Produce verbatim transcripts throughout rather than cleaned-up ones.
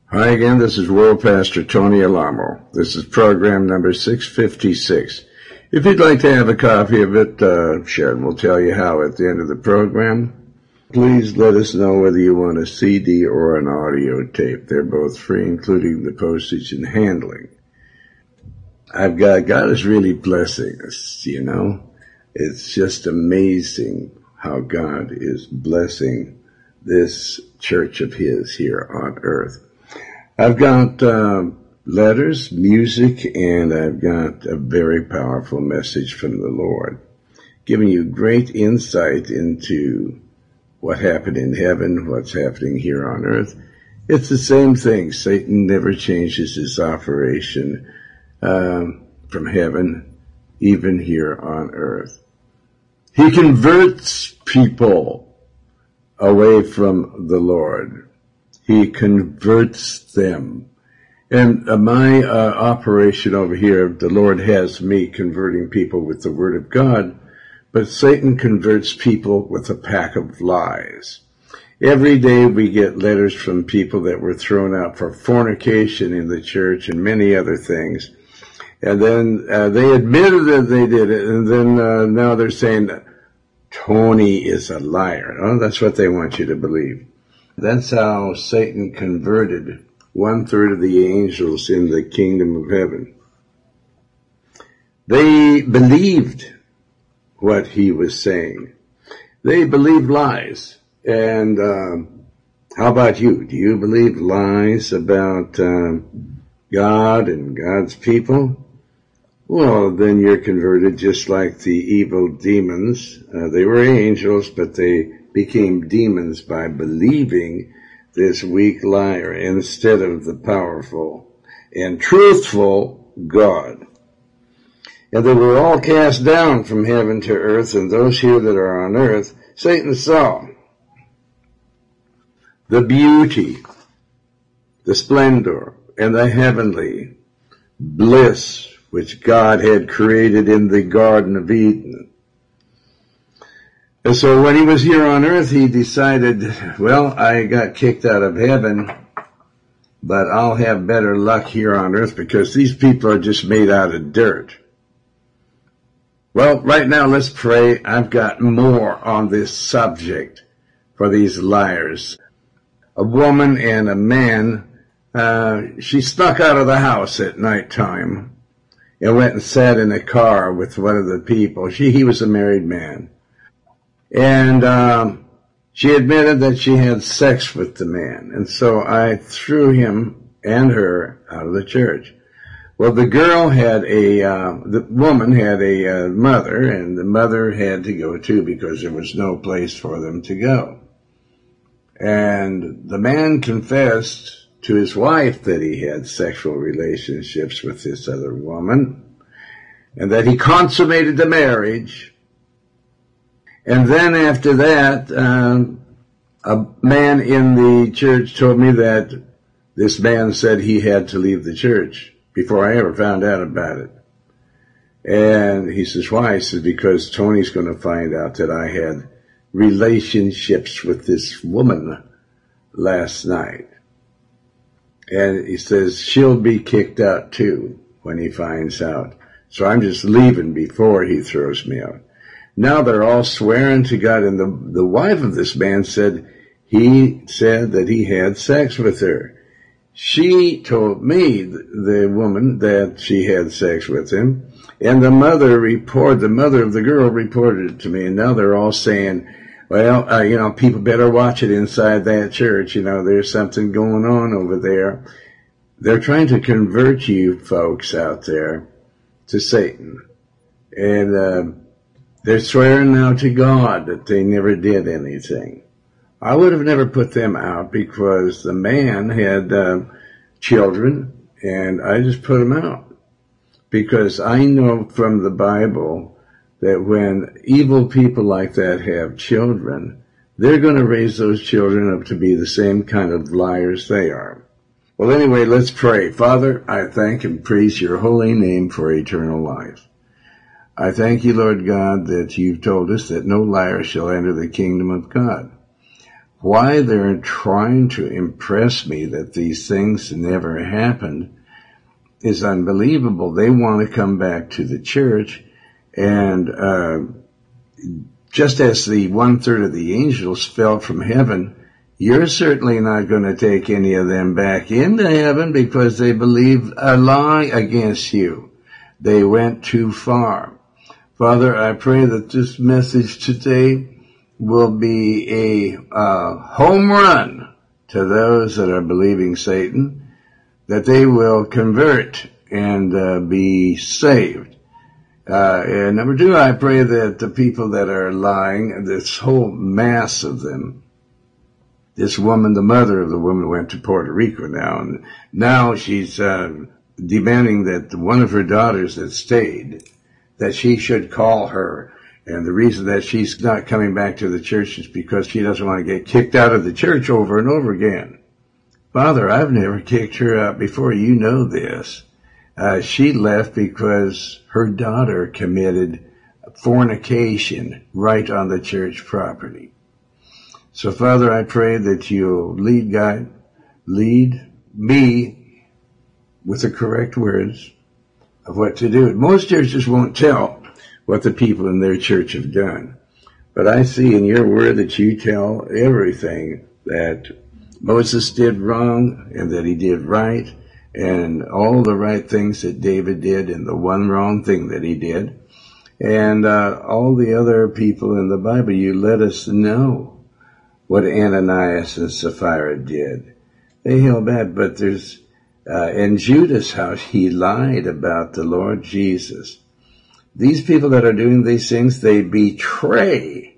Hi again, this is World Pastor Tony Alamo. This is program number six fifty-six. If you'd like to have a copy of it, uh, Sharon will tell you how at the end of the program. Please let us know whether you want a C D or an audio tape. They're both free, including the postage and handling. I've got, God is really blessing us, you know. It's just amazing how God is blessing this church of His here on earth. I've got uh, letters, music, and I've got a very powerful message from the Lord, giving you great insight into what happened in heaven, what's happening here on earth. It's the same thing. Satan never changes his operation uh, from heaven, even here on earth. He converts people away from the Lord. He converts them. And uh, my uh, operation over here, the Lord has me converting people with the Word of God, but Satan converts people with a pack of lies. Every day we get letters from people that were thrown out for fornication in the church and many other things. And then uh, they admitted that they did it, and then uh, now they're saying, Tony is a liar. Oh, that's what they want you to believe. That's how Satan converted one-third of the angels in the kingdom of heaven. They believed what he was saying. They believed lies. And um, how about you? Do you believe lies about um, God and God's people? Well, then you're converted just like the evil demons. Uh, they were angels, but they became demons by believing this weak liar instead of the powerful and truthful God. And they were all cast down from heaven to earth, and those here that are on earth, Satan saw the beauty, the splendor, and the heavenly bliss which God had created in the Garden of Eden. And so when he was here on earth, he decided, well, I got kicked out of heaven, but I'll have better luck here on earth because these people are just made out of dirt. Well, right now, let's pray. I've got more on this subject for these liars. A woman and a man, uh, she snuck out of the house at nighttime and went and sat in a car with one of the people. She, he was a married man. And um, she admitted that she had sex with the man. And so I threw him and her out of the church. Well, the girl had a, uh, the woman had a uh, mother, and the mother had to go too because there was no place for them to go. And the man confessed to his wife that he had sexual relationships with this other woman, and that he consummated the marriage. And then after that, um, a man in the church told me that this man said he had to leave the church before I ever found out about it. And he says, why? He says, because Tony's going to find out that I had relationships with this woman last night. And he says, she'll be kicked out too when he finds out. So I'm just leaving before he throws me out. Now they're all swearing to God, and the, the wife of this man said he said that he had sex with her. She told me, the woman, that she had sex with him, and the mother report, the mother of the girl reported it to me, and now they're all saying, well, uh, you know, people better watch it inside that church. You know, there's something going on over there. They're trying to convert you folks out there to Satan, and uh, they're swearing now to God that they never did anything. I would have never put them out because the man had uh, children, and I just put them out. Because I know from the Bible that when evil people like that have children, they're going to raise those children up to be the same kind of liars they are. Well, anyway, let's pray. Father, I thank and praise your holy name for eternal life. I thank you, Lord God, that you've told us that no liar shall enter the kingdom of God. why they're trying to impress me that these things never happened is unbelievable. They want to come back to the church, and uh, just as the one-third of the angels fell from heaven, you're certainly not going to take any of them back into heaven because they believe a lie against you. They went too far. Father, I pray that this message today will be a uh, home run to those that are believing Satan, that they will convert and uh, be saved. Uh, and number two, I pray that the people that are lying, this whole mass of them, this woman, the mother of the woman, went to Puerto Rico now, and now she's uh, demanding that one of her daughters that stayed, that she should call her. And the reason that she's not coming back to the church is because she doesn't want to get kicked out of the church over and over again. Father, I've never kicked her out before. You know this. Uh, she left because her daughter committed fornication right on the church property. So, Father, I pray that you'll lead God, lead me with the correct words of what to do. Most churches won't tell what the people in their church have done. But I see in your word that you tell everything that Moses did wrong and that he did right, and all the right things that David did and the one wrong thing that he did. And uh, all the other people in the Bible, you let us know what Ananias and Sapphira did. They held back, but there's, uh, in Judas' house, he lied about the Lord Jesus. These people that are doing these things, they betray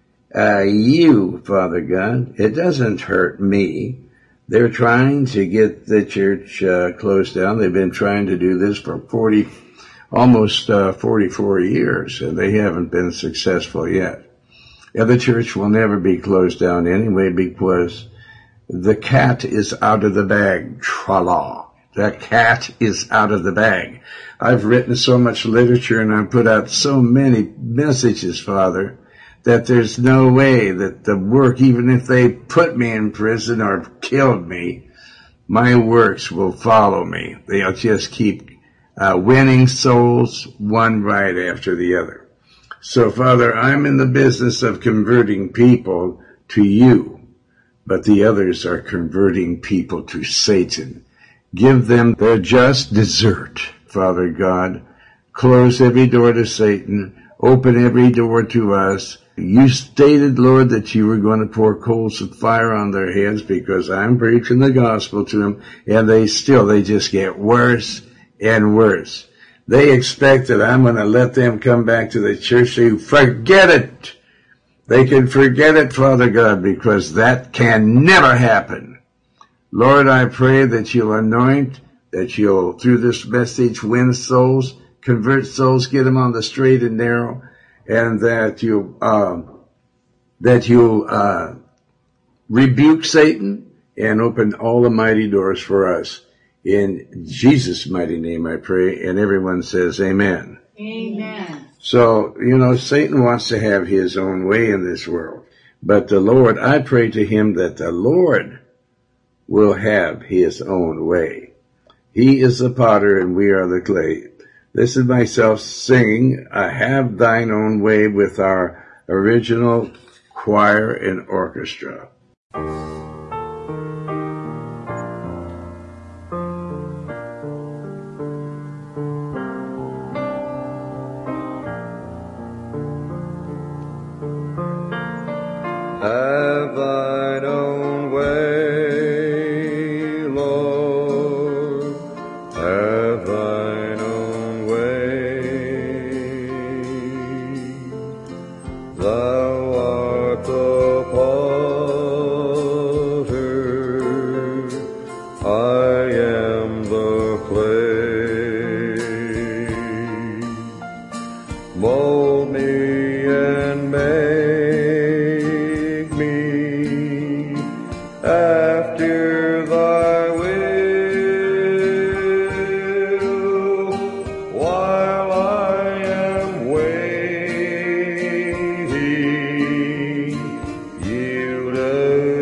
uh, you, Father God. It doesn't hurt me. They're trying to get the church uh, closed down. They've been trying to do this for forty, almost uh, forty-four years, and they haven't been successful yet. And the church will never be closed down anyway because the cat is out of the bag. Tra-la. The cat is out of the bag. I've written so much literature and I've put out so many messages, Father, that there's no way that the work, even if they put me in prison or killed me, my works will follow me. They'll just keep uh, winning souls one right after the other. So, Father, I'm in the business of converting people to you, but the others are converting people to Satan. Give them their just desert, Father God. Close every door to Satan. Open every door to us. You stated, Lord, that you were going to pour coals of fire on their heads because I'm preaching the gospel to them, and they still, they just get worse and worse. They expect that I'm going to let them come back to the church. So forget it. They can forget it, Father God, because that can never happen. Lord, I pray that you'll anoint, that you'll, through this message, win souls, convert souls, get them on the straight and narrow, and that you, uh, that you'll, uh, rebuke Satan and open all the mighty doors for us. In Jesus' mighty name I pray, and everyone says amen. Amen. So, you know, Satan wants to have his own way in this world. But the Lord, I pray to him that the Lord will have his own way. He is the potter and we are the clay. This is myself singing, I Have Thine Own Way, with our original choir and orchestra. Have thine own way, Lord, have thine own way. Thou art the potter, I am the clay. Mold me and make after thy will, while I am waiting, yield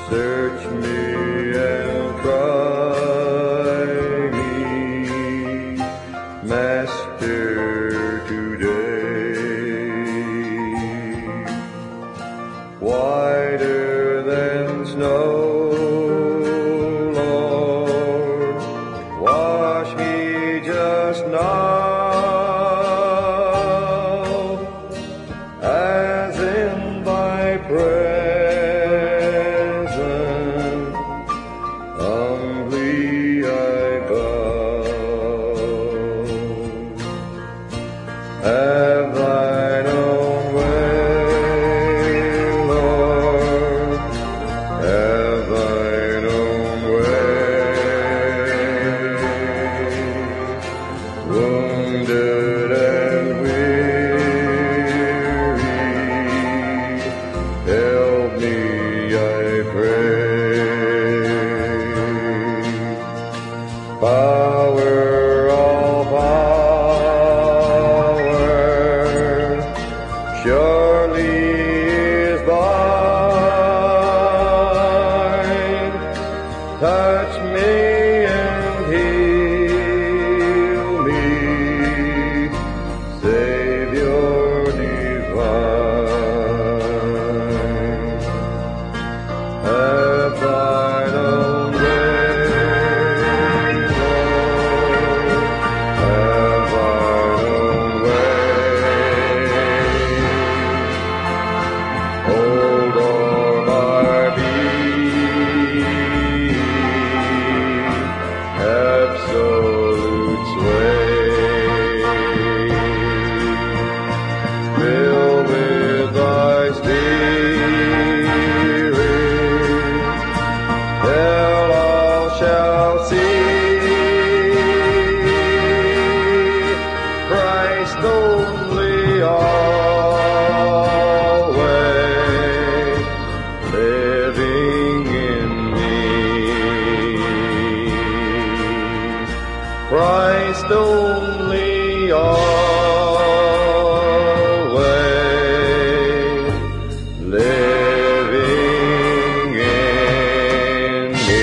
Search me and try me, Master, today. Whiter than snow, Lord, wash me just now, as in thy presence humbly I bow. Have thine own way, Lord, have thine own way. Wounded and weary, help me, I pray. Power, all power, surely is thine. Touch me and heal me, Savior divine. Have thine own way, Lord, have thine own way. Hold all my being, absolute sway. Fill with thy spirit, till all shall see Christ only always living in me. Christ only always living in me.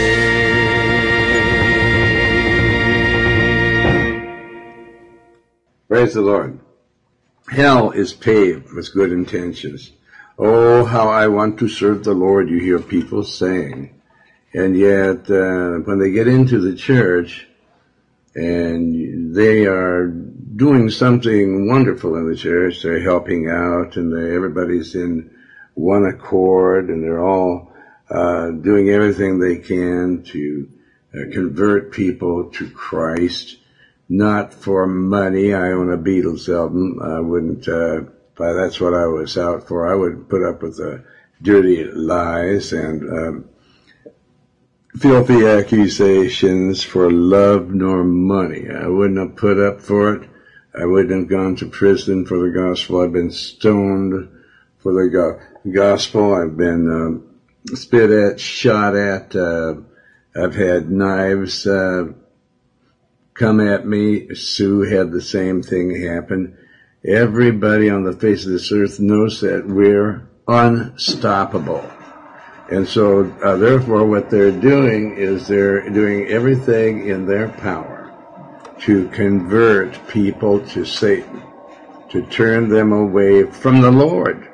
Praise the Lord. Hell is paved with good intentions. Oh, how I want to serve the Lord, you hear people saying. And yet, uh, when they get into the church and they are doing something wonderful in the church, they're helping out and they, everybody's in one accord and they're all uh, doing everything they can to uh, convert people to Christ. Not for money. I own a Beatles album. I wouldn't, uh, if that's what I was out for, I would put up with the dirty lies and, um, filthy accusations for love nor money. I wouldn't have put up for it. I wouldn't have gone to prison for the gospel. I've been stoned for the go- gospel. I've been, um, spit at, shot at, uh, I've had knives, uh, come at me. Sue had the same thing happen. Everybody on the face of this earth knows that we're unstoppable. And so, uh, therefore, what they're doing is they're doing everything in their power to convert people to Satan, to turn them away from the Lord.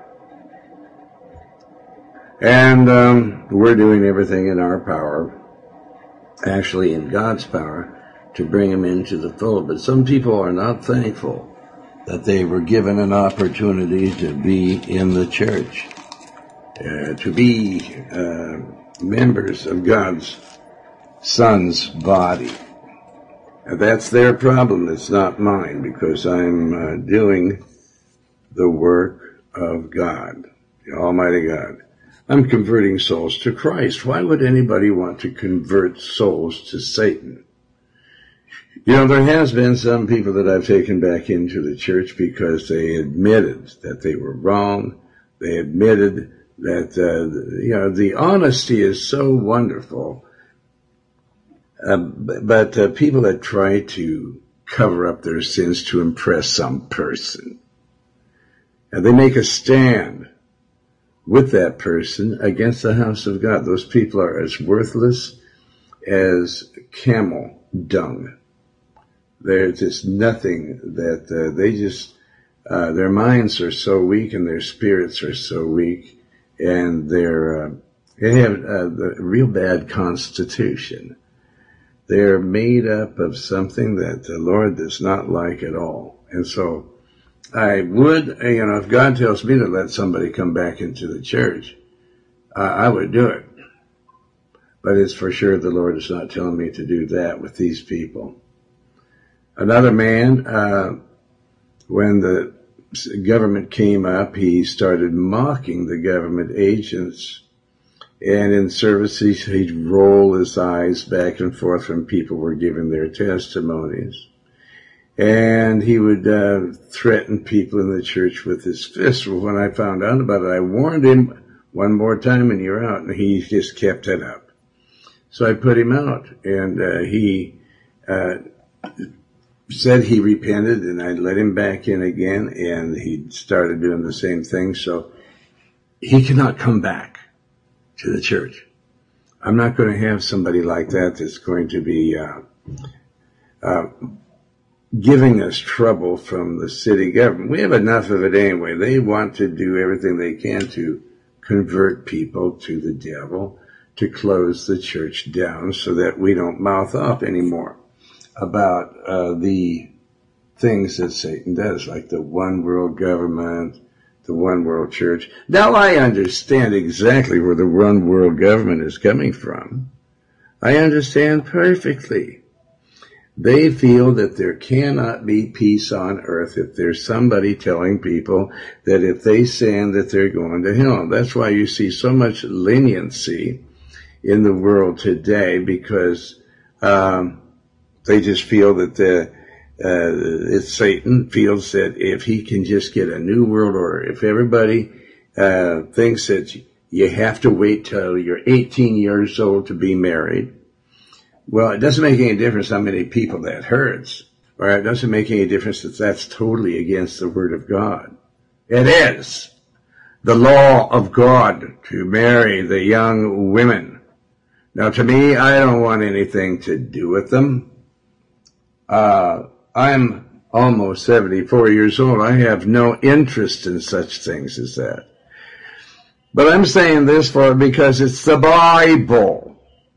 And um, we're doing everything in our power, actually in God's power, to bring them into the fold. But some people are not thankful that they were given an opportunity to be in the church, uh, to be uh, members of God's Son's body. And that's their problem. It's not mine, because I'm uh, doing the work of God, the Almighty God. I'm converting souls to Christ. Why would anybody want to convert souls to Satan? You know, there has been some people that I've taken back into the church because they admitted that they were wrong. They admitted that, uh, you know, the honesty is so wonderful. Uh, but uh, people that try to cover up their sins to impress some person, and they make a stand with that person against the house of God. Those people are as worthless as camel dung. There's just nothing that uh, they just, uh, their minds are so weak and their spirits are so weak, and they're, uh, they have uh, the real bad constitution. They're made up of something that the Lord does not like at all. And so I would, you know, if God tells me to let somebody come back into the church, uh, I would do it. But it's for sure the Lord is not telling me to do that with these people. Another man, uh, when the government came up, he started mocking the government agents. And in services, he'd roll his eyes back and forth when people were giving their testimonies. And he would uh, threaten people in the church with his fist. Well, when I found out about it, I warned him, one more time and you're out. And he just kept it up. So I put him out. And uh, he uh, said he repented, and I let him back in again. And he started doing the same thing. So he cannot come back to the church. I'm not going to have somebody like that that's going to be uh, uh, giving us trouble from the city government. We have enough of it anyway. They want to do everything they can to convert people to the devil, to close the church down so that we don't mouth off anymore about uh, the things that Satan does, like the one world government, the one world church. Now I understand exactly where the one world government is coming from. I understand perfectly. They feel that there cannot be peace on earth if there's somebody telling people that if they sin that they're going to hell. That's why you see so much leniency in the world today, because um, they just feel that the Uh, it's Satan feels that if he can just get a new world order, if everybody uh, thinks that you have to wait till you're eighteen years old to be married, well, it doesn't make any difference how many people that hurts, or it doesn't make any difference that that's totally against the Word of God. It is the law of God to marry the young women. Now, to me, I don't want anything to do with them. Uh, I'm almost seventy-four years old. I have no interest in such things as that. But I'm saying this for because it's the Bible.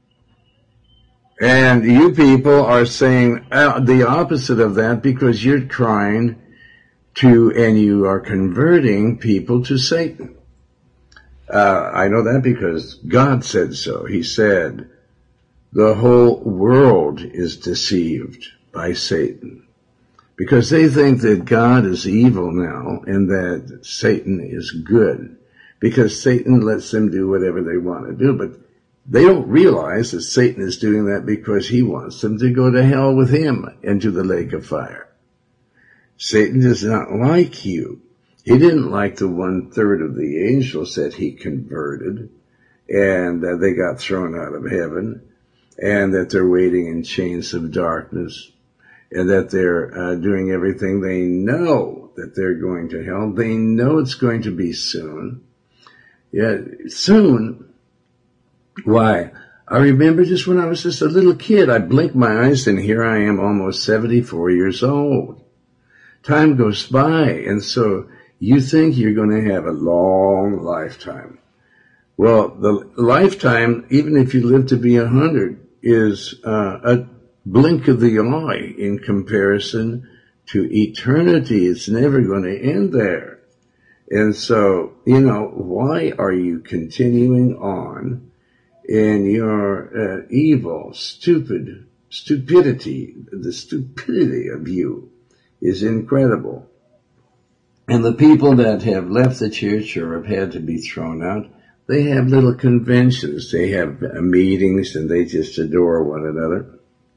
And you people are saying uh, the opposite of that because you're trying to, and you are converting people to Satan. Uh, I know that because God said so. He said, the whole world is deceived by Satan. Because they think that God is evil now and that Satan is good. Because Satan lets them do whatever they want to do. But they don't realize that Satan is doing that because he wants them to go to hell with him into the lake of fire. Satan does not like you. He didn't like the one third of the angels that he converted and that they got thrown out of heaven and that they're waiting in chains of darkness. And that they're uh, doing everything. They know that they're going to hell. They know it's going to be soon. Yeah, soon. Why? I remember just when I was just a little kid, I blinked my eyes and here I am almost seventy-four years old. Time goes by, and so you think you're going to have a long lifetime. Well, the lifetime, even if you live to be a hundred, is uh, a blink of the eye in comparison to eternity. It's never going to end there. And so, you know, why are you continuing on in your uh, evil, stupid, stupidity? The stupidity of you is incredible. And the people that have left the church or have had to be thrown out, they have little conventions. They have uh, meetings and they just adore one another.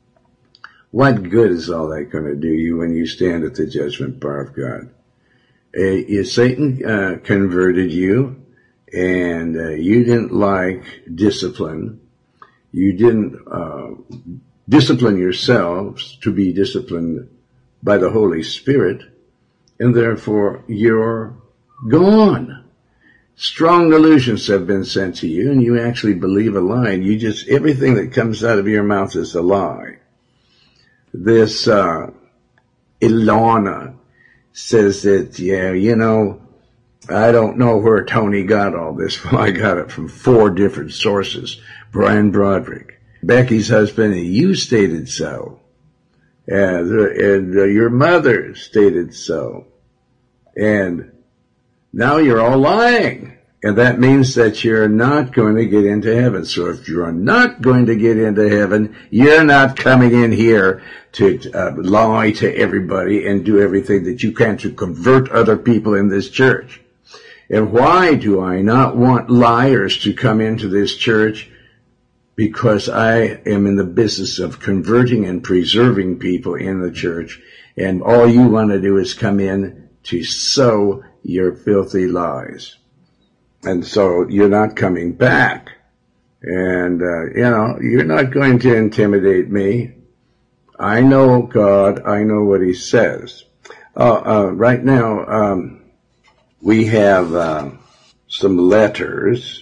What good is all that going to do you when you stand at the judgment bar of God? Uh, Satan uh, converted you, and uh, you didn't like discipline. You didn't uh, discipline yourselves to be disciplined by the Holy Spirit, and therefore you're gone. strong delusions have been sent to you, and you actually believe a lie. And you just, everything that comes out of your mouth is a lie. This, uh, Ilana says that, yeah, you know, I don't know where Tony got all this. Well, I got it from four different sources. Brian Broderick, Becky's husband, and you stated so. And, and uh, your mother stated so. And now you're all lying. And that means that you're not going to get into heaven. So if you're not going to get into heaven, you're not coming in here to uh, lie to everybody and do everything that you can to convert other people in this church. And why do I not want liars to come into this church? Because I am in the business of converting and preserving people in the church. And all you want to do is come in to sow your filthy lies. And so you're not coming back. And, uh, you know, you're not going to intimidate me. I know God. I know what he says. Uh, uh, right now, um, we have, uh, some letters.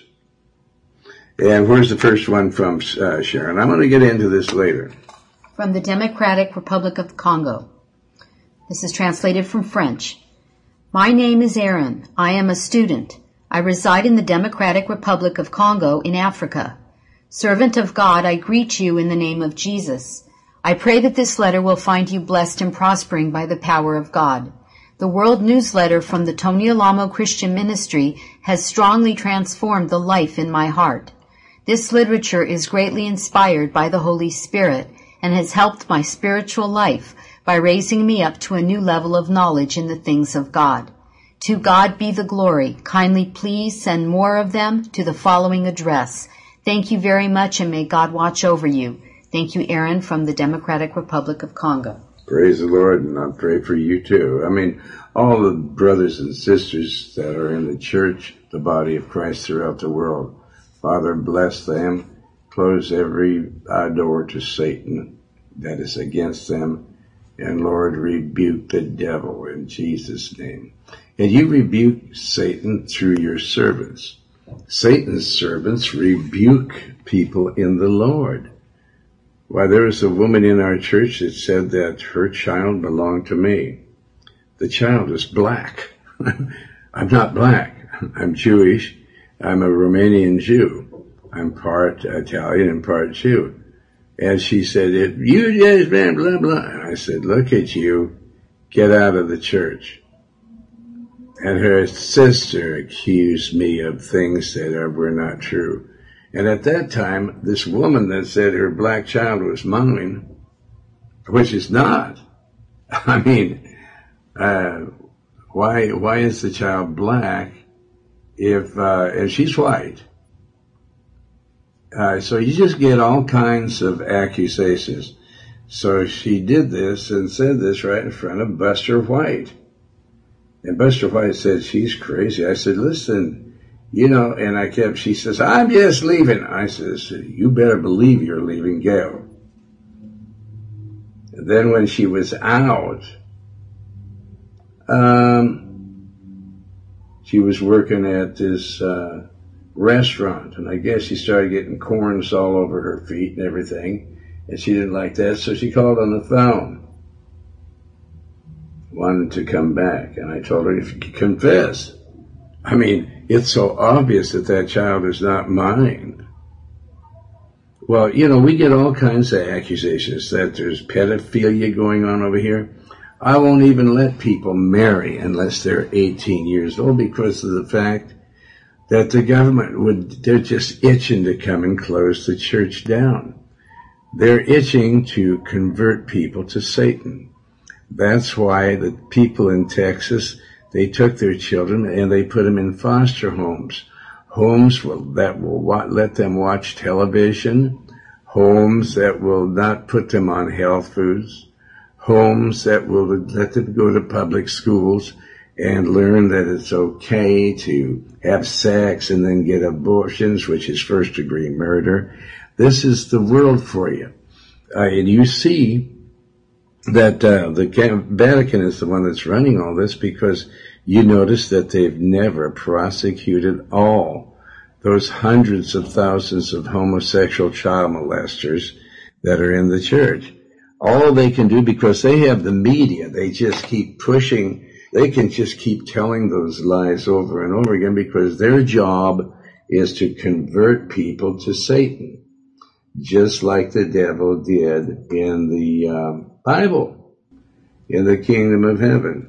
And where's the first one from, uh, Sharon? I'm going to get into this later. From the Democratic Republic of Congo. This is translated from French. My name is Aaron. I am a student. I reside in the Democratic Republic of Congo in Africa. Servant of God, I greet you in the name of Jesus. I pray that this letter will find you blessed and prospering by the power of God. The World Newsletter from the Tony Alamo Christian Ministry has strongly transformed the life in my heart. This literature is greatly inspired by the Holy Spirit and has helped my spiritual life by raising me up to a new level of knowledge in the things of God. To God be the glory. Kindly please send more of them to the following address. Thank you very much, and may God watch over you. Thank you, Aaron, from the Democratic Republic of Congo. Praise the Lord, and I pray for you too. I mean, all the brothers and sisters that are in the church, the body of Christ throughout the world, Father, bless them. Close every uh, door to Satan that is against them. And Lord, rebuke the devil in Jesus' name. And you rebuke Satan through your servants. Satan's servants rebuke people in the Lord. Why, there was a woman in our church that said that her child belonged to me. The child is black. I'm not black. I'm Jewish. I'm a Romanian Jew. I'm part Italian and part Jew. And she said, if you just been blah, blah. And I said, look at you. Get out of the church. And her sister accused me of things that were not true. And at that time, this woman that said her black child was mine, which is not. I mean, uh, why, why is the child black if, uh, if she's white? Uh, so you just get all kinds of accusations. So she did this and said this right in front of Buster White. And Buster White said, she's crazy. I said, listen, you know, and I kept, she says, I'm just leaving. I says, you better believe you're leaving, Gail. And then when she was out, um, she was working at this, uh, restaurant, and I guess she started getting corns all over her feet and everything, and she didn't like that, so she called on the phone, wanted to come back, and I told her, if you could confess. I mean, it's so obvious that that child is not mine. Well, you know, we get all kinds of accusations that there's pedophilia going on over here. I won't even let people marry unless they're eighteen years old because of the fact that the government would, they're just itching to come and close the church down. They're itching to convert people to Satan. That's why the people in Texas, they took their children and they put them in foster homes. Homes will, that will let them watch television. Homes that will not put them on health foods. Homes that will let them go to public schools and learn that it's okay to have sex and then get abortions, which is first degree murder. This is the world for you. Uh, and you see that uh, the Vatican is the one that's running all this because You notice that they've never prosecuted all those hundreds of thousands of homosexual child molesters that are in the church. All they can do, because they have the media, they just keep pushing, they can just keep telling those lies over and over again, because their job is to convert people to Satan, just like the devil did in the um, Bible, in the kingdom of heaven.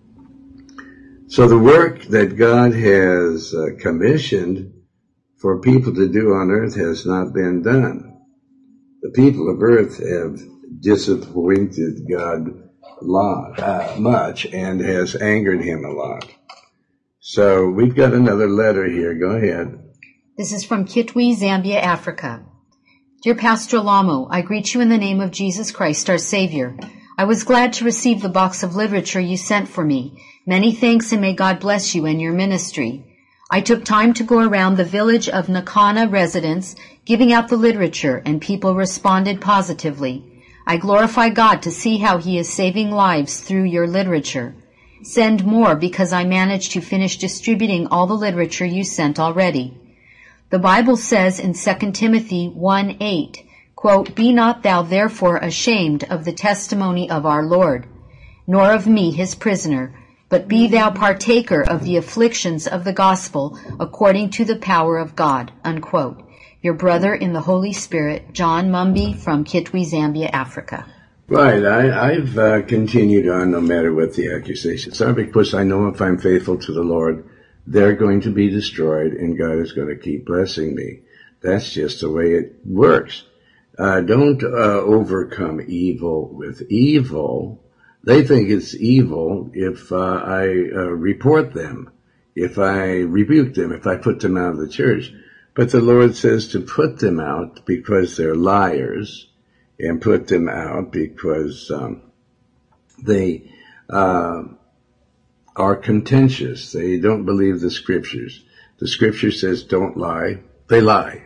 So the work that God has uh, commissioned for people to do on earth has not been done. The people of earth have disappointed God a lot, uh, much, and has angered him a lot. So we've got another letter here. Go ahead. This is from Kitwe, Zambia, Africa. Dear Pastor Lamo, I greet you in the name of Jesus Christ, our Savior. I was glad to receive the box of literature you sent for me. Many thanks, and may God bless you and your ministry. I took time to go around the village of Nakana residents, giving out the literature, and people responded positively. I glorify God to see how He is saving lives through your literature. Send more, because I managed to finish distributing all the literature you sent already. The Bible says in Second Timothy one eight, quote, Be not thou therefore ashamed of the testimony of our Lord, nor of me his prisoner, but be thou partaker of the afflictions of the gospel according to the power of God, unquote. Your brother in the Holy Spirit, John Mumby from Kitwe, Zambia, Africa. Right. I, I've uh, continued on no matter what the accusations are, because I know if I'm faithful to the Lord, they're going to be destroyed, and God is going to keep blessing me. That's just the way it works. Uh, don't uh, overcome evil with evil. They think it's evil if uh, I uh, report them, if I rebuke them, if I put them out of the church. But the Lord says to put them out because they're liars, and put them out because um, they uh, are contentious. They don't believe the Scriptures. The Scripture says don't lie. They lie.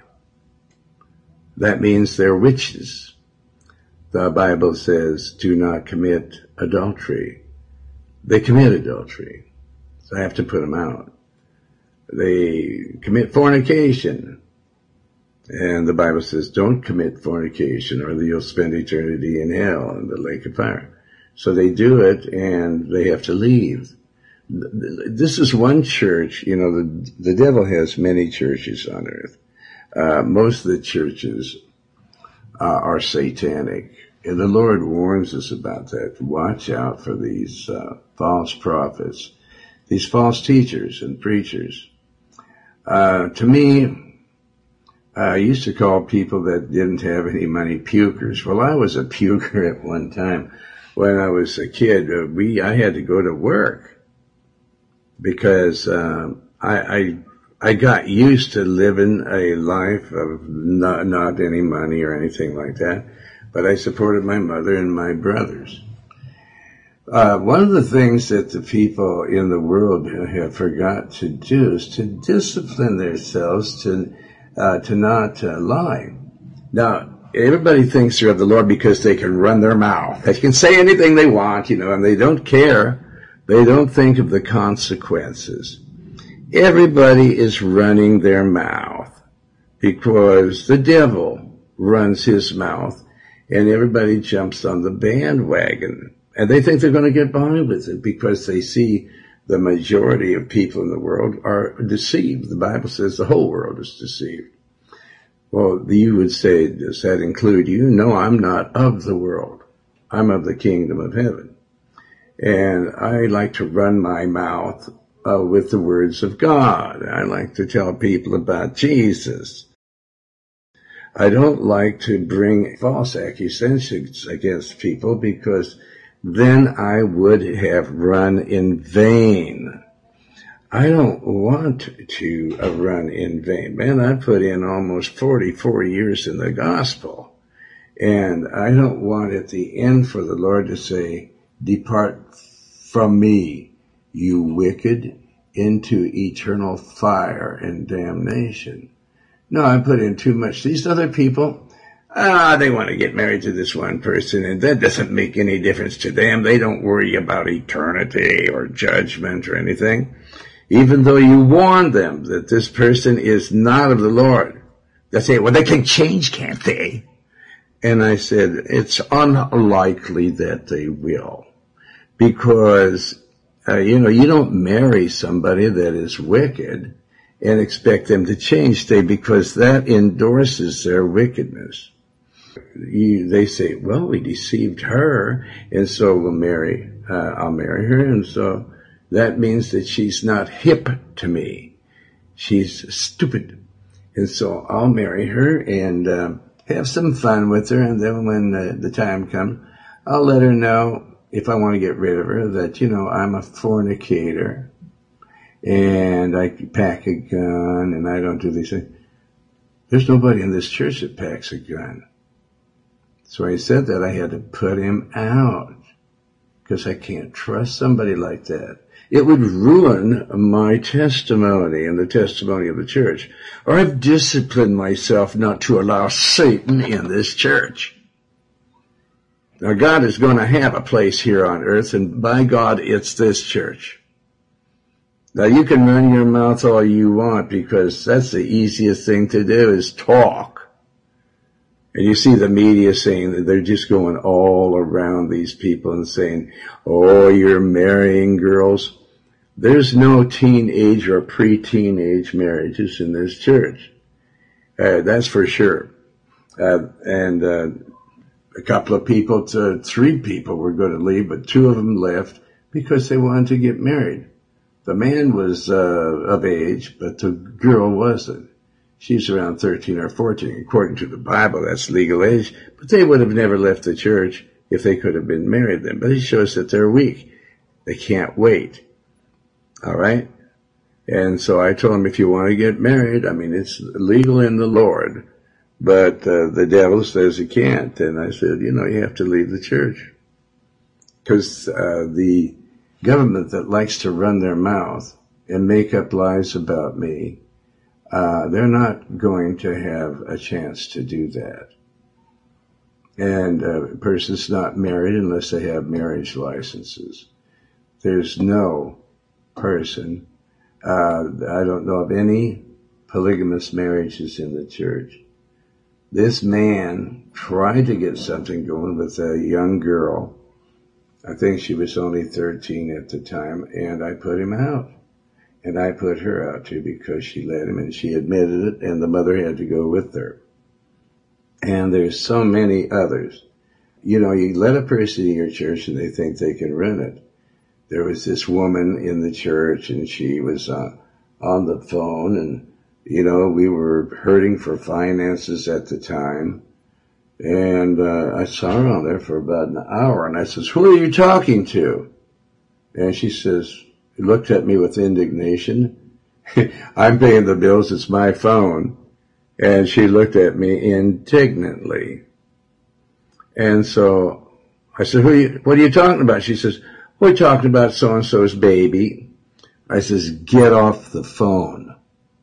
That means they're witches. The Bible says do not commit adultery. They commit adultery. So I have to put them out. They commit fornication. And the Bible says don't commit fornication, or you'll spend eternity in hell in the lake of fire. So they do it, and they have to leave. This is one church. You know, the, the devil has many churches on earth. Uh, most of the churches uh, are satanic. And the Lord warns us about that. Watch out for these uh, false prophets, these false teachers and preachers. Uh, to me, I used to call people that didn't have any money pukers. Well, I was a puker at one time. When I was a kid, uh, we I had to go to work because um, I, I I got used to living a life of not, not any money or anything like that. But I supported my mother and my brothers. Uh, one of the things that the people in the world have forgot to do is to discipline themselves to uh, to not uh, lie. Now, everybody thinks they're of the Lord because they can run their mouth. They can say anything they want, you know, and they don't care. They don't think of the consequences. Everybody is running their mouth because the devil runs his mouth. And everybody jumps on the bandwagon. And they think they're going to get by with it because they see the majority of people in the world are deceived. The Bible says the whole world is deceived. Well, you would say, does that include you? No, I'm not of the world. I'm of the kingdom of heaven. And I like to run my mouth uh, with the words of God. I like to tell people about Jesus. I don't like to bring false accusations against people because then I would have run in vain. I don't want to run in vain. Man, I put in almost forty-four years in the gospel. And I don't want at the end for the Lord to say, depart from me, you wicked, into eternal fire and damnation. No, I put in too much. These other people, Ah, they want to get married to this one person, and that doesn't make any difference to them. They don't worry about eternity or judgment or anything, even though you warn them that this person is not of the Lord. They say, well, they can change, can't they? And I said, it's unlikely that they will, because, uh, you know, you don't marry somebody that is wicked and expect them to change, they, because that endorses their wickedness. You, they say, well, we deceived her, and so we'll marry, uh, I'll marry her, and so that means that she's not hip to me. She's stupid. And so I'll marry her and uh, have some fun with her, and then when uh, the time comes, I'll let her know, if I want to get rid of her, that, you know, I'm a fornicator, and I pack a gun, and I don't do these things. There's nobody in this church that packs a gun. So I said that I had to put him out, because I can't trust somebody like that. It would ruin my testimony and the testimony of the church. Or I've disciplined myself not to allow Satan in this church. Now, God is going to have a place here on earth, and by God, it's this church. Now, you can run your mouth all you want, because that's the easiest thing to do, is talk. And you see the media saying that they're just going all around these people and saying, oh, you're marrying girls. There's no teenage or pre-teenage marriages in this church. Uh, that's for sure. Uh, and uh, a couple of people, to, three people were going to leave, but two of them left because they wanted to get married. The man was uh, of age, but the girl wasn't. She's around thirteen or fourteen. According to the Bible, that's legal age. But they would have never left the church if they could have been married then. But it shows that they're weak. They can't wait. All right? And so I told them, if you want to get married, I mean, it's legal in the Lord. But uh, the devil says you can't. And I said, you know, you have to leave the church. Because uh, the government that likes to run their mouth and make up lies about me, Uh, they're not going to have a chance to do that. And uh, a person's not married unless they have marriage licenses. There's no person, uh, I don't know of any polygamous marriages in the church. This man tried to get something going with a young girl. I think she was only thirteen at the time, and I put him out. And I put her out too, because she let him, and she admitted it, and the mother had to go with her. And there's so many others. You know, you let a person in your church and they think they can run it. There was this woman in the church, and she was uh, on the phone, and, you know, we were hurting for finances at the time. And uh, I saw her on there for about an hour, and I says, who are you talking to? And she says, looked at me with indignation. I'm paying the bills, it's my phone. And she looked at me indignantly. And so I said, Who are you, what are you talking about? She says, we're talking about so-and-so's baby. I says, get off the phone.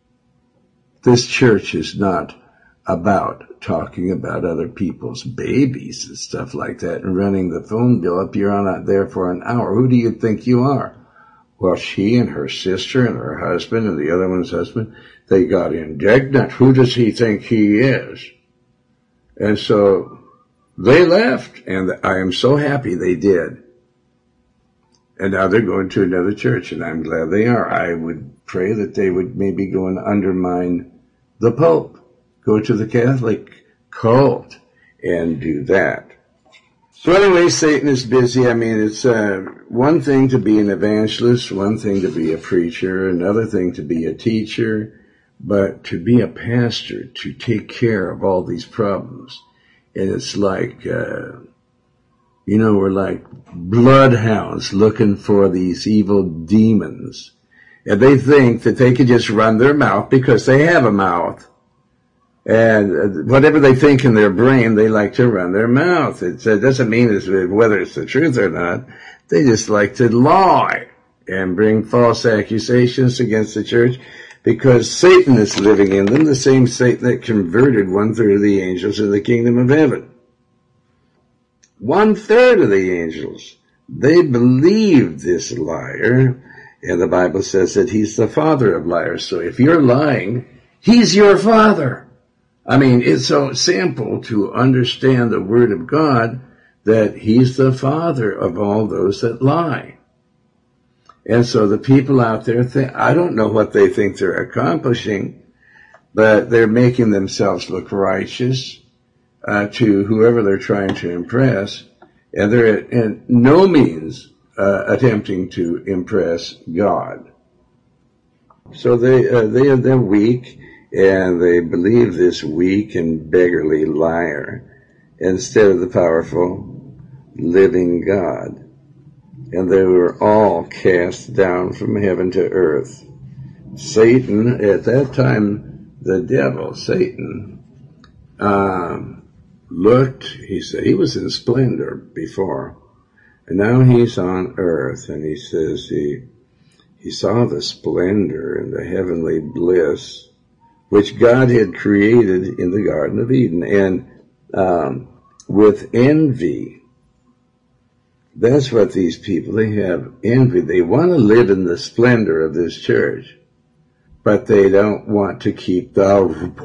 This church is not about talking about other people's babies and stuff like that and running the phone bill up. You're on there for an hour. Who do you think you are? Well, she and her sister and her husband and the other one's husband, they got indignant. Who does he think he is? And so they left, and I am so happy they did. And now they're going to another church, and I'm glad they are. I would pray that they would maybe go and undermine the Pope, go to the Catholic cult, and do that. So anyway, Satan is busy. I mean, it's uh, one thing to be an evangelist, one thing to be a preacher, another thing to be a teacher, but to be a pastor, to take care of all these problems. And it's like, uh, you know, we're like bloodhounds looking for these evil demons. And they think that they can just run their mouth because they have a mouth. And whatever they think in their brain, they like to run their mouth. It doesn't mean it's, whether it's the truth or not. They just like to lie and bring false accusations against the church because Satan is living in them, the same Satan that converted one-third of the angels in the kingdom of heaven. One-third of the angels, they believe this liar, and the Bible says that he's the father of liars. So if you're lying, he's your father. I mean, it's so simple to understand the Word of God that he's the father of all those that lie. And so the people out there think, I don't know what they think they're accomplishing, but they're making themselves look righteous uh, to whoever they're trying to impress, and they're in no means uh, attempting to impress God. So they uh, they they're weak, and they believe this weak and beggarly liar instead of the powerful, living God. And they were all cast down from heaven to earth. Satan, at that time, the devil, Satan, um, looked, he said, he was in splendor before, and now he's on earth, and he says he, he saw the splendor and the heavenly bliss which God had created in the Garden of Eden, and um, with envy. That's what these people, they have envy. They want to live in the splendor of this church, but they don't want to keep the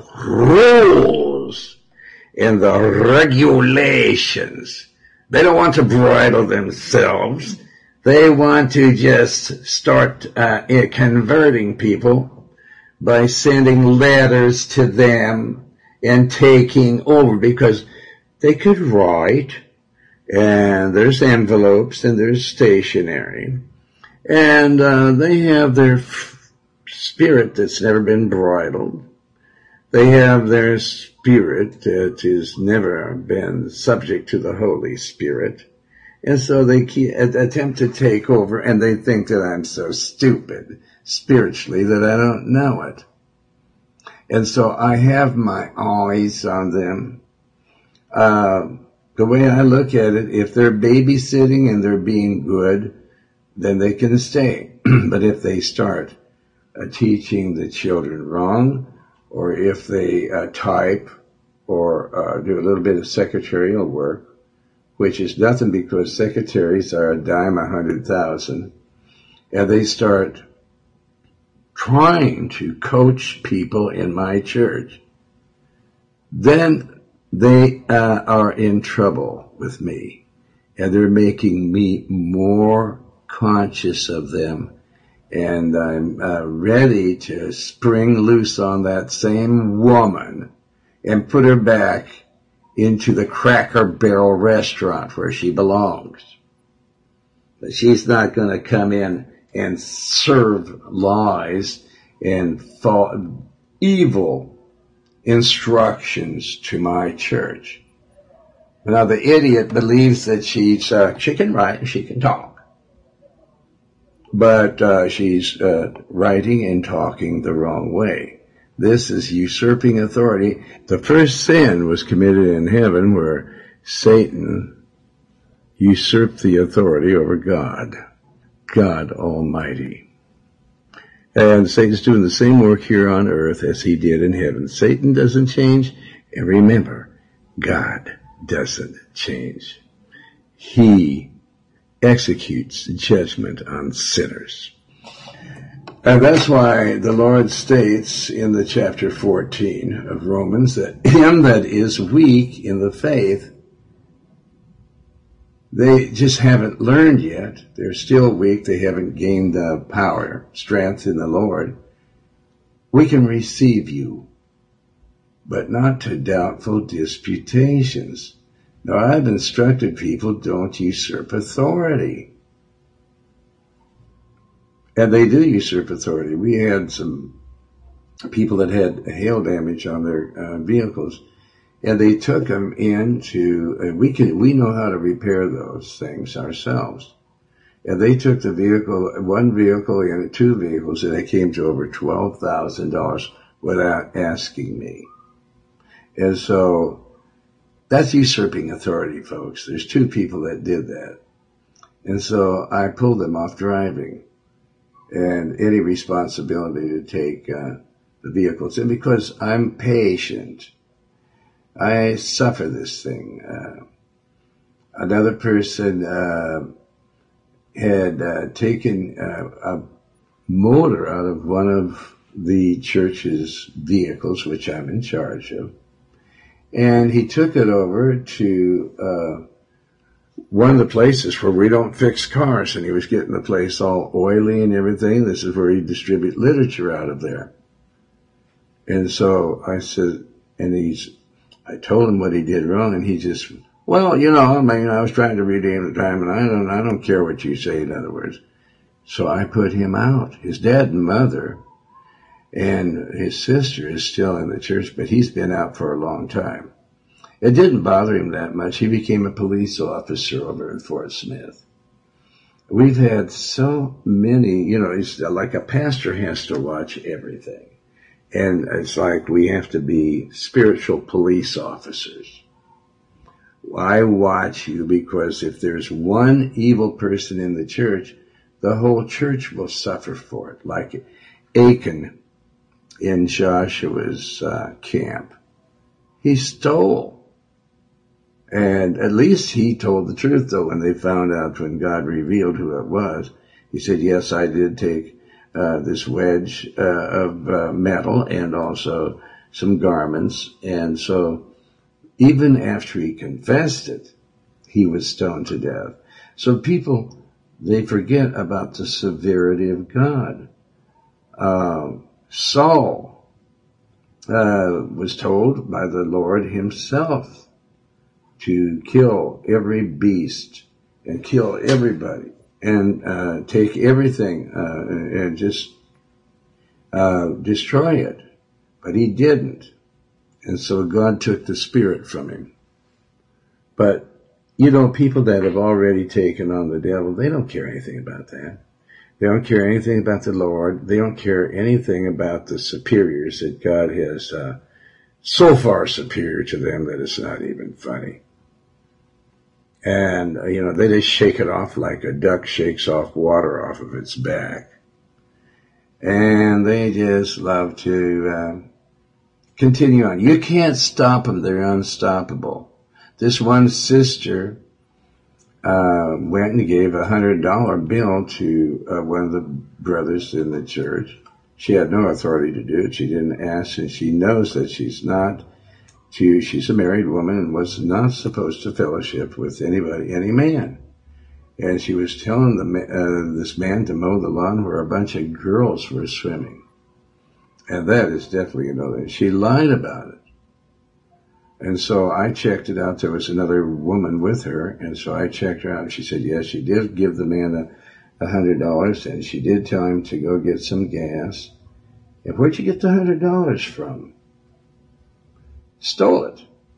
rules and the regulations. They don't want to bridle themselves. They want to just start uh, converting people by sending letters to them and taking over, because they could write, and there's envelopes, and there's stationery, and uh, they have their f- spirit that's never been bridled. They have their spirit that has never been subject to the Holy Spirit, and so they keep, attempt to take over, and they think that I'm so stupid spiritually that I don't know it. And so I have my eyes on them. Uh, The way I look at it, if they're babysitting and they're being good, then they can stay. But if they start uh, teaching the children wrong, or if they uh, type or uh, do a little bit of secretarial work, which is nothing because secretaries are a dime a hundred thousand, and they start trying to coach people in my church, then they uh, are in trouble with me, and they're making me more conscious of them, and I'm uh, ready to spring loose on that same woman and put her back into the Cracker Barrel restaurant where she belongs. But she's not going to come in and serve lies and fall, evil instructions to my church. Now the idiot believes that she's uh, she can write and she can talk, but uh, she's uh, writing and talking the wrong way. This is usurping authority. The first sin was committed in heaven, where Satan usurped the authority over God, God Almighty. And Satan's doing the same work here on earth as he did in heaven. Satan doesn't change. And remember, God doesn't change. He executes judgment on sinners. And that's why the Lord states in the chapter fourteen of Romans that him that is weak in the faith, they just haven't learned yet. They're still weak. They haven't gained uh, power, strength in the Lord. We can receive you, but not to doubtful disputations. Now, I've instructed people, don't usurp authority. And they do usurp authority. We had some people that had hail damage on their uh, vehicles, and they took them into, and we can, we know how to repair those things ourselves. And they took the vehicle, one vehicle and two vehicles, and it came to over twelve thousand dollars without asking me. And so that's usurping authority, folks. There's two people that did that. And so I pulled them off driving. and any responsibility to take uh, the vehicles. And because I'm patient, I suffer this thing. Uh, another person uh, had uh, taken uh, a motor out of one of the church's vehicles, which I'm in charge of, and he took it over to uh, one of the places where we don't fix cars, and he was getting the place all oily and everything. This is where he distribute literature out of there. And so I said, and he's, I told him what he did wrong, and he just, well, you know, I mean, I was trying to redeem the time, and I don't, I don't care what you say, in other words. So I put him out. His dad and mother and his sister is still in the church, but he's been out for a long time. It didn't bother him that much. He became a police officer over in Fort Smith. We've had so many, you know, it's like a pastor has to watch everything. And it's like we have to be spiritual police officers. I watch you because if there's one evil person in the church, the whole church will suffer for it. Like Achan in Joshua's uh, camp. He stole. And at least he told the truth, though, when they found out, when God revealed who it was. He said, yes, I did take uh, this wedge uh, of uh, metal and also some garments. And so even after he confessed it, he was stoned to death. So people, they forget about the severity of God. Uh, Saul uh, was told by the Lord himself to kill every beast and kill everybody and uh, take everything uh, and just uh, destroy it. But he didn't. And so God took the spirit from him. But, you know, people that have already taken on the devil, they don't care anything about that. They don't care anything about the Lord. They don't care anything about the superiors that God has uh, so far superior to them that it's not even funny. And, uh, you know, they just shake it off like a duck shakes off water off of its back. And they just love to uh, continue on. You can't stop them. They're unstoppable. This one sister uh, went and gave a one hundred dollar bill to uh, one of the brothers in the church. She had no authority to do it. She didn't ask, and she knows that she's not to, she's a married woman and was not supposed to fellowship with anybody, any man. And she was telling the, uh, this man to mow the lawn where a bunch of girls were swimming. And that is definitely another. She lied about it. And so I checked it out. There was another woman with her. And so I checked her out. And she said, yes, she did give the man a, a hundred dollars. And she did tell him to go get some gas. And where'd you get the hundred dollars from? Stole it.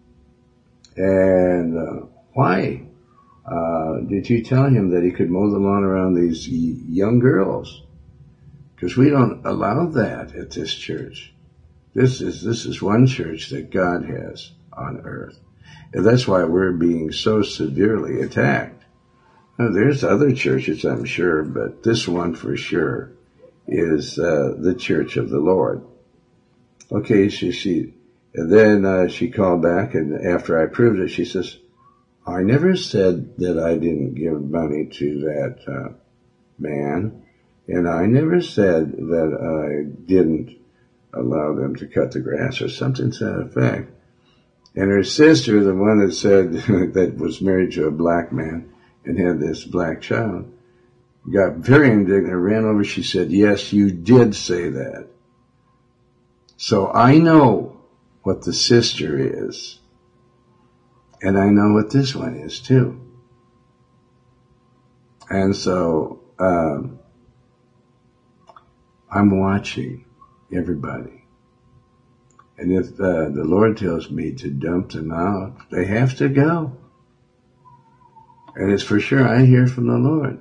And uh, why? Uh, did you tell him that he could mow the lawn around these young girls? Because we don't allow that at this church. This is this is one church that God has on earth. And that's why we're being so severely attacked. Now, there's other churches, I'm sure, but this one for sure is uh, the Church of the Lord. Okay, she, she and then uh, she called back, and after I proved it, she says, I never said that I didn't give money to that uh, man, and I never said that I didn't allow them to cut the grass or something to that effect. And her sister, the one that said that was married to a black man and had this black child, got very indignant, ran over. She said, yes, you did say that. So I know what the sister is. And I know what this one is too. And so um, I'm watching everybody. And if uh, the Lord tells me to dump them out, they have to go. And it's for sure I hear from the Lord.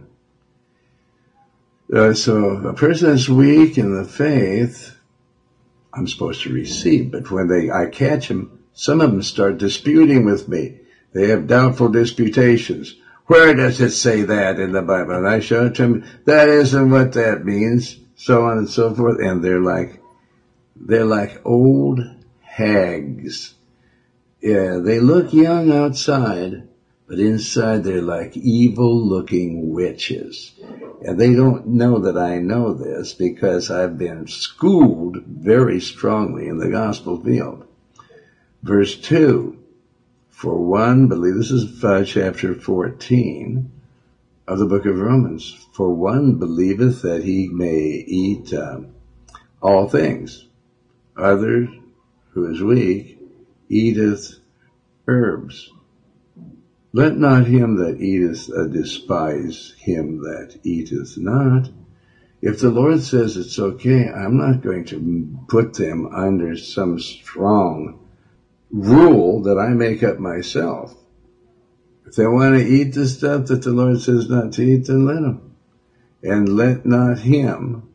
Uh, so if a person is weak in the faith, I'm supposed to receive. But when they I catch them, some of them start disputing with me. They have doubtful disputations. Where does it say that in the Bible? And I show it to them. That isn't what that means. So on and so forth. And they're like, they're like old hags. Yeah, they look young outside, but inside they're like evil-looking witches. And they don't know that I know this because I've been schooled very strongly in the gospel field. Verse two, for one, believe this is uh, chapter fourteen of the book of Romans. For one believeth that he may eat um, all things. Others, who is weak, eateth herbs. Let not him that eateth uh, despise him that eateth not. If the Lord says it's okay, I'm not going to put them under some strong rule that I make up myself. If they want to eat the stuff that the Lord says not to eat, then let them. And let not him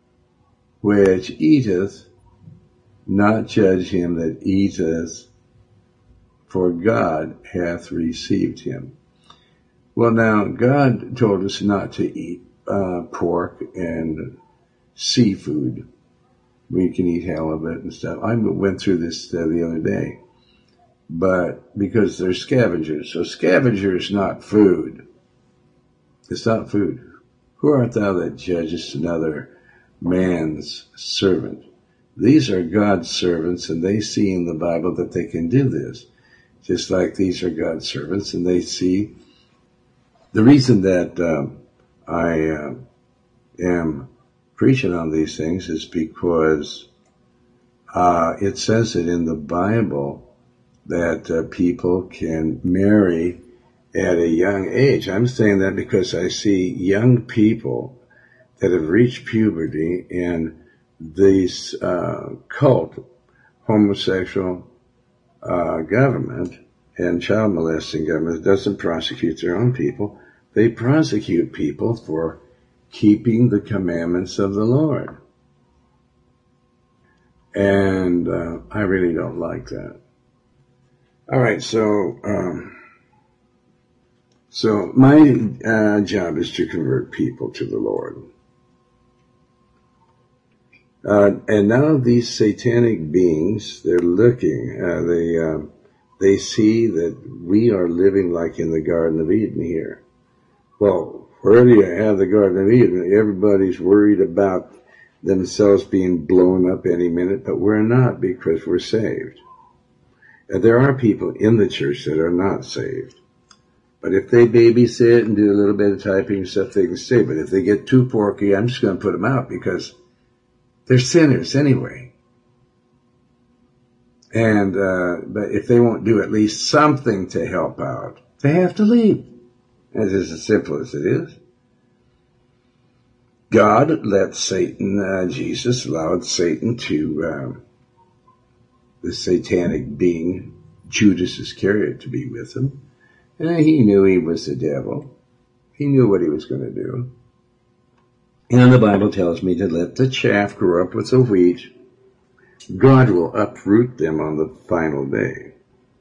which eateth not judge him that eateth, for God hath received him. Well, now, God told us not to eat uh, pork and seafood. We can eat halibut and stuff. I went through this uh, the other day. But because they're scavengers. So scavenger is not food. It's not food. Who art thou that judgest another man's servant? These are God's servants, and they see in the Bible that they can do this. Just like these are God's servants, and they see. The reason that uh, I uh, am preaching on these things is because uh, it says it in the Bible that uh, people can marry at a young age. I'm saying that because I see young people that have reached puberty, and this uh, cult, homosexual uh, government and child molesting government doesn't prosecute their own people. They prosecute people for keeping the commandments of the Lord. And uh, I really don't like that. All right, so um, so my uh, job is to convert people to the Lord. Uh, and now these satanic beings, they're looking, uh, they uh, they see that we are living like in the Garden of Eden here. Well, where do you have the Garden of Eden? Everybody's worried about themselves being blown up any minute, but we're not, because we're saved. And there are people in the church that are not saved. But if they babysit and do a little bit of typing and stuff, they can stay. But if they get too porky, I'm just going to put them out, because they're sinners anyway. And, uh, but if they won't do at least something to help out, they have to leave. It's just as simple as it is. God let Satan, uh, Jesus allowed Satan to, um, the satanic being, Judas Iscariot, to be with him. And he knew he was the devil. He knew what he was going to do. And the Bible tells me to let the chaff grow up with the wheat. God will uproot them on the final day.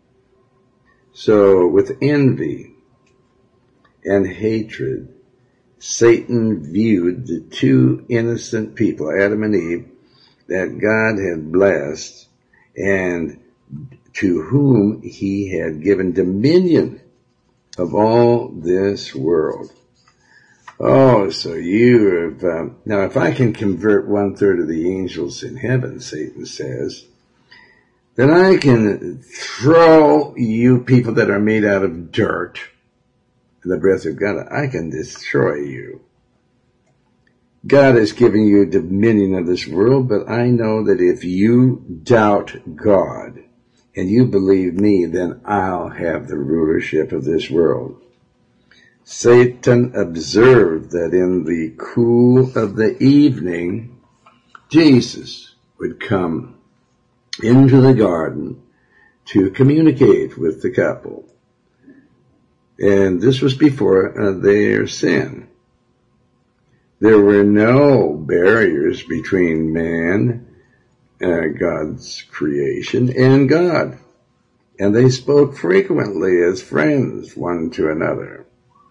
So with envy and hatred, Satan viewed the two innocent people, Adam and Eve, that God had blessed, and to whom he had given dominion of all this world. Oh, so you have, um, now if I can convert one third of the angels in heaven, Satan says, then I can throw you people that are made out of dirt in the breath of God. I can destroy you. God is giving you dominion of this world, but I know that if you doubt God and you believe me, then I'll have the rulership of this world. Satan observed that in the cool of the evening, Jesus would come into the garden to communicate with the couple. And this was before uh, their sin. There were no barriers between man, uh, God's creation, and God. And they spoke frequently as friends one to another.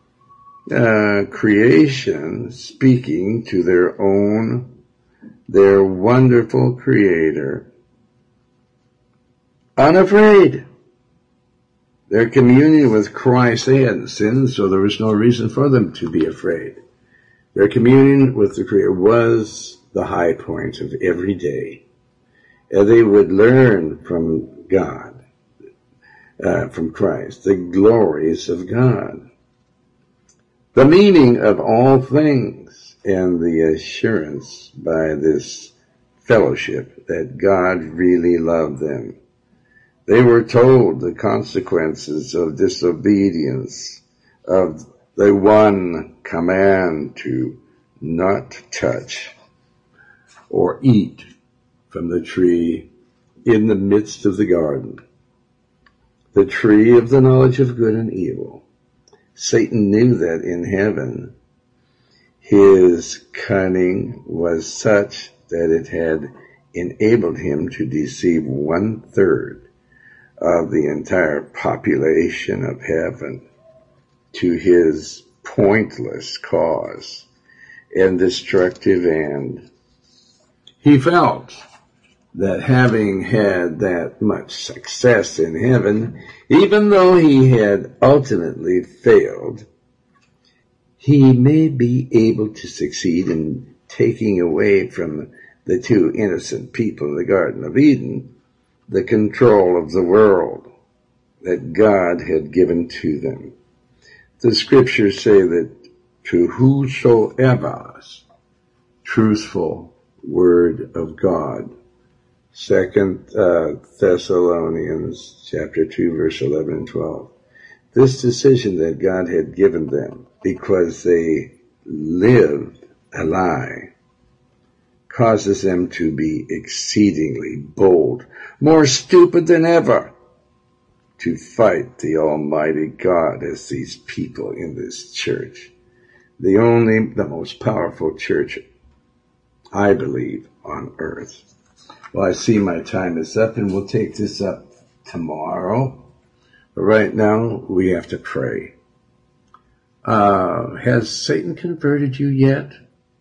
uh, creation speaking to their own, their wonderful Creator, unafraid. Their communion with Christ, they hadn't sinned, so there was no reason for them to be afraid. Their communion with the Creator was the high point of every day. And they would learn from God, uh, from Christ, the glories of God, the meaning of all things, and the assurance by this fellowship that God really loved them. They were told the consequences of disobedience, of the one command to not touch or eat from the tree in the midst of the garden, the tree of the knowledge of good and evil. Satan knew that in heaven his cunning was such that it had enabled him to deceive one-third of the entire population of heaven to his pointless cause and destructive end. He felt that having had that much success in heaven, even though he had ultimately failed, he may be able to succeed in taking away from the two innocent people in the Garden of Eden the control of the world that God had given to them. The scriptures say that to whosoever truthful word of God, Second uh, Thessalonians chapter two, verse eleven and twelve. This decision that God had given them because they lived a lie causes them to be exceedingly bold, more stupid than ever, to fight the Almighty God as these people in this church. The only, the most powerful church, I believe, on earth. Well, I see my time is up, and we'll take this up tomorrow. But right now, we have to pray. Uh, has Satan converted you yet?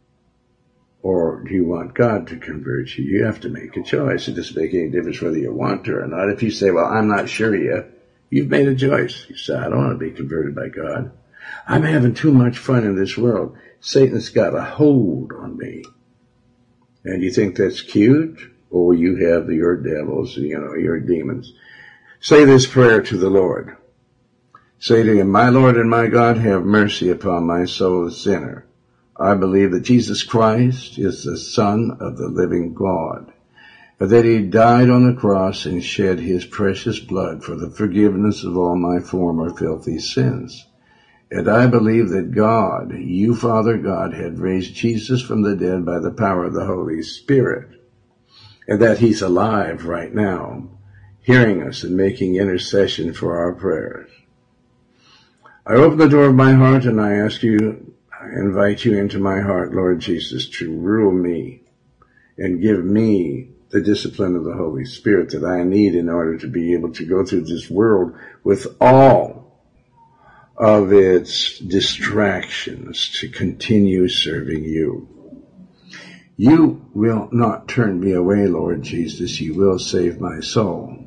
Or do you want God to convert you? You have to make a choice. It doesn't make any difference whether you want to or not. If you say, well, I'm not sure yet, you've made a choice. You say, I don't want to be converted by God. I'm having too much fun in this world. Satan's got a hold on me. And you think that's cute? Or you have your devils, you know, your demons. Say this prayer to the Lord. Say to him, my Lord and my God, have mercy upon my soul, a sinner. I believe that Jesus Christ is the Son of the living God, but that he died on the cross and shed his precious blood for the forgiveness of all my former filthy sins. And I believe that God, you Father God, had raised Jesus from the dead by the power of the Holy Spirit, and that he's alive right now, hearing us and making intercession for our prayers. I open the door of my heart and I ask you, I invite you into my heart, Lord Jesus, to rule me and give me the discipline of the Holy Spirit that I need in order to be able to go through this world with all of its distractions to continue serving you. You will not turn me away, Lord Jesus. You will save my soul.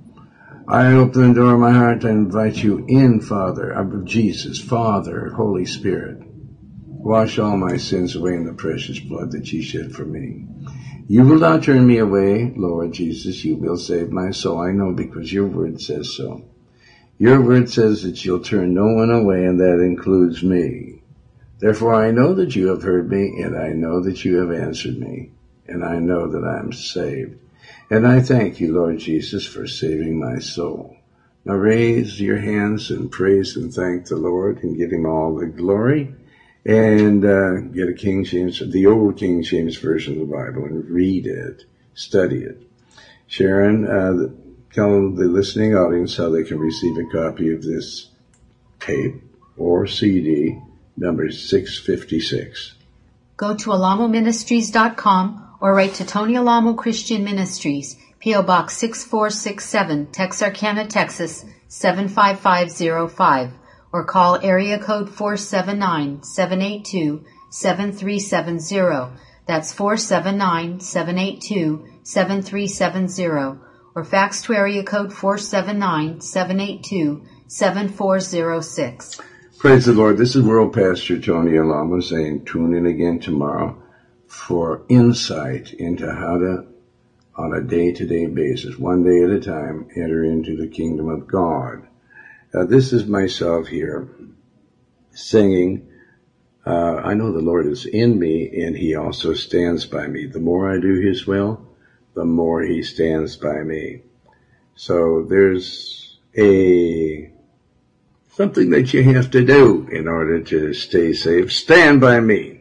I open the door of my heart and invite you in, Father, of Jesus, Father, Holy Spirit. Wash all my sins away in the precious blood that you shed for me. You will not turn me away, Lord Jesus. You will save my soul. I know because your word says so. Your word says that you'll turn no one away, and that includes me. Therefore, I know that you have heard me, and I know that you have answered me, and I know that I am saved. And I thank you, Lord Jesus, for saving my soul. Now raise your hands and praise and thank the Lord and give him all the glory. And uh, get a King James, the old King James version of the Bible, and read it, study it. Sharon, uh, tell the listening audience how they can receive a copy of this tape or C D, number six fifty-six. Go to alamo ministries dot com or write to Tony Alamo Christian Ministries, P O Box six four six seven, Texarkana, Texas seven five five zero five. or call area code four seven nine, seven eight two, seven three seven zero. That's four seven nine, seven eight two, seven three seven zero. Or fax to area code four seven nine, seven eight two, seven four zero six. Praise the Lord. This is World Pastor Tony Alama saying tune in again tomorrow for insight into how to, on a day-to-day basis, one day at a time, enter into the kingdom of God. Uh, this is myself here singing, uh, I know the Lord is in me and he also stands by me. The more I do his will, the more he stands by me. So there's a something that you have to do in order to stay safe. Stand by me.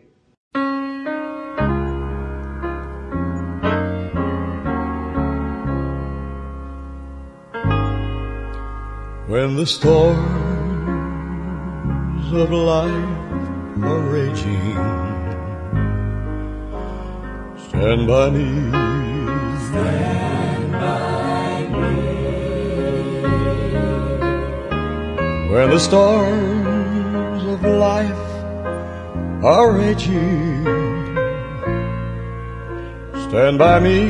When the storms of life are raging, stand by me. Stand by me. When the storms of life are raging, stand by me.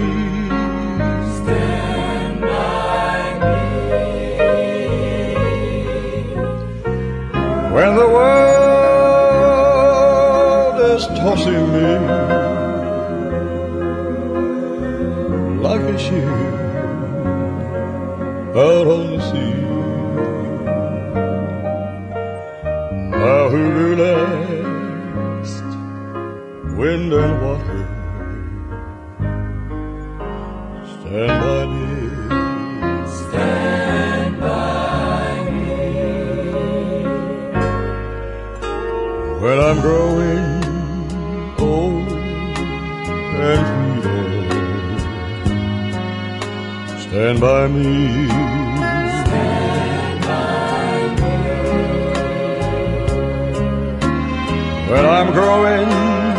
Stand by me. When the world is tossing me like a ship out on the sea, now who will last wind and water? Stand by me. Stand by me. When I'm growing old and feeble, stand by me. Stand by me. When I'm growing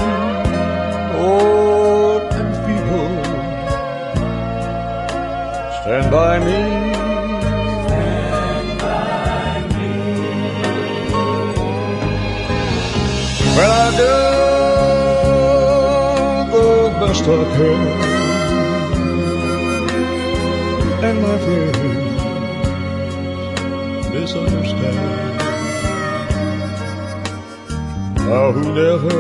old and feeble, stand by me. Stand by me. When I've done the best I can, and my friends misunderstand, now who never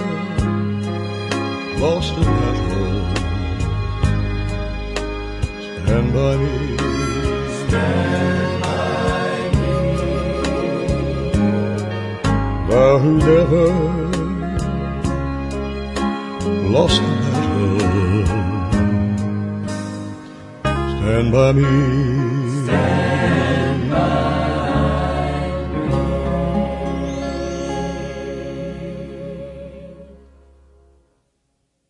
lost a battle, stand by me. Stand by me. Thou who never lost a battle, stand by me. Stand